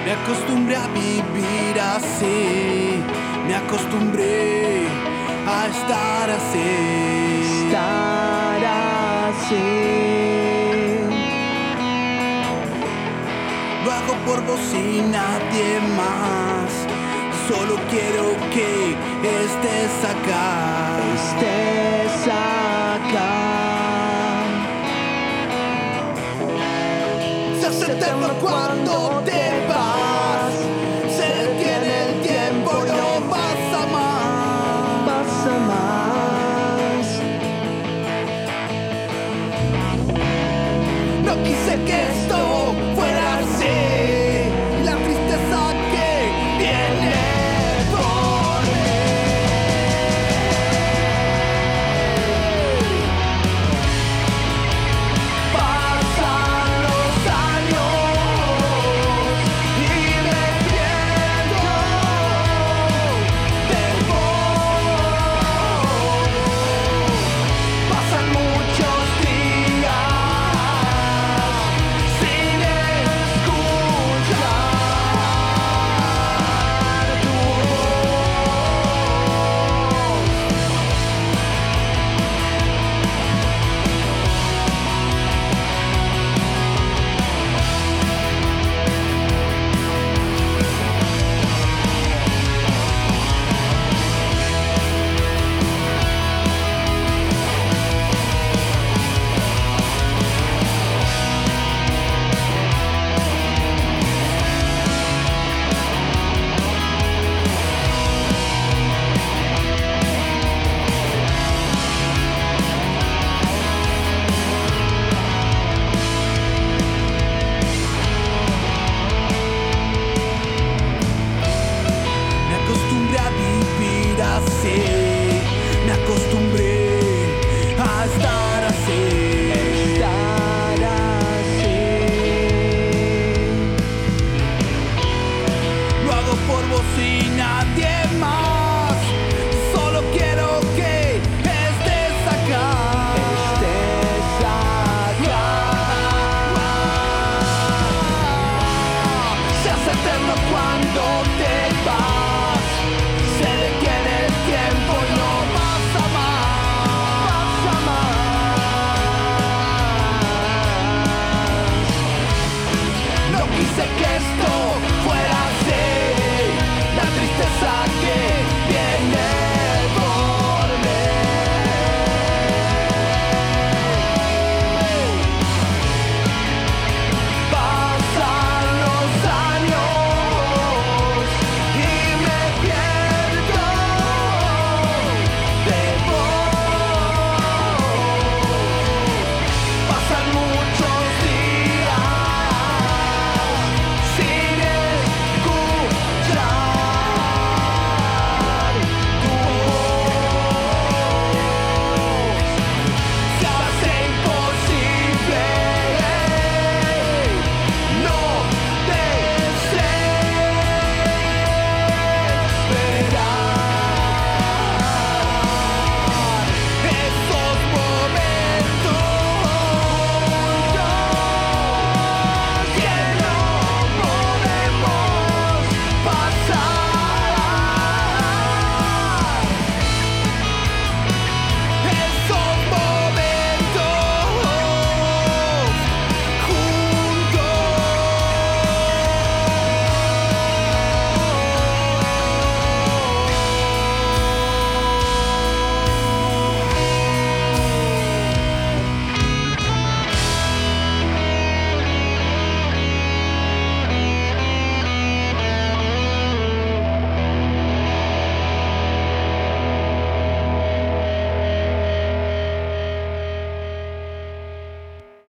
Me acostumbré a vivir así, me acostumbré a estar así. Estar así. Lo hago por vos y nadie más. Solo quiero que estés acá. Estés acá. Se hace eterno cuando te vas. Se detiene el tiempo, no pasa más. Pasa más. No quise que esto fuera así. La tristeza que viene por mí. Pasan los años y me pierdo del modo. Pasan muchos días sin escuchar tu Me acostumbré a vivir así, me acostumbré a estar así. Estar así. Lo hago por vos y nadie más.